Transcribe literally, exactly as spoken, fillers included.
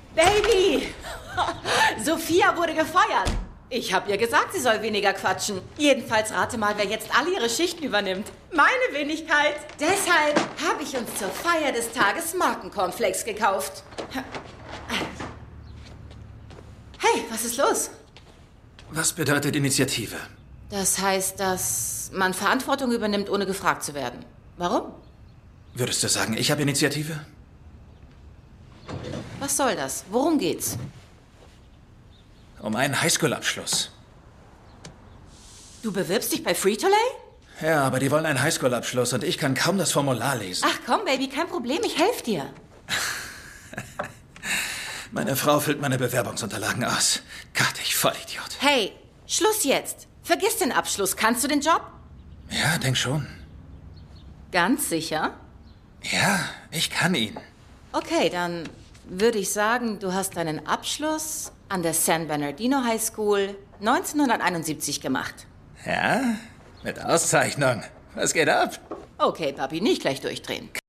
Baby! Sophia wurde gefeuert. Ich habe ihr gesagt, sie soll weniger quatschen. Jedenfalls rate mal, wer jetzt alle ihre Schichten übernimmt. Meine Wenigkeit. Deshalb habe ich uns zur Feier des Tages Markencornflakes gekauft. Hey, was ist los? Was bedeutet Initiative? Das heißt, dass man Verantwortung übernimmt, ohne gefragt zu werden. Warum? Würdest du sagen, ich habe Initiative? Was soll das? Worum geht's? Um einen Highschool-Abschluss. Du bewirbst dich bei Frito-Lay? Ja, aber die wollen einen Highschool-Abschluss und ich kann kaum das Formular lesen. Ach komm, Baby, kein Problem, ich helfe dir. Meine Frau füllt meine Bewerbungsunterlagen aus. Gott, ich Vollidiot. Hey, Schluss jetzt. Vergiss den Abschluss. Kannst du den Job? Ja, denk schon. Ganz sicher? Ja, ich kann ihn. Okay, dann würde ich sagen, du hast deinen Abschluss an der San Bernardino High School neunzehnhunderteinundsiebzig gemacht. Ja, mit Auszeichnung. Was geht ab? Okay, Papi, nicht gleich durchdrehen.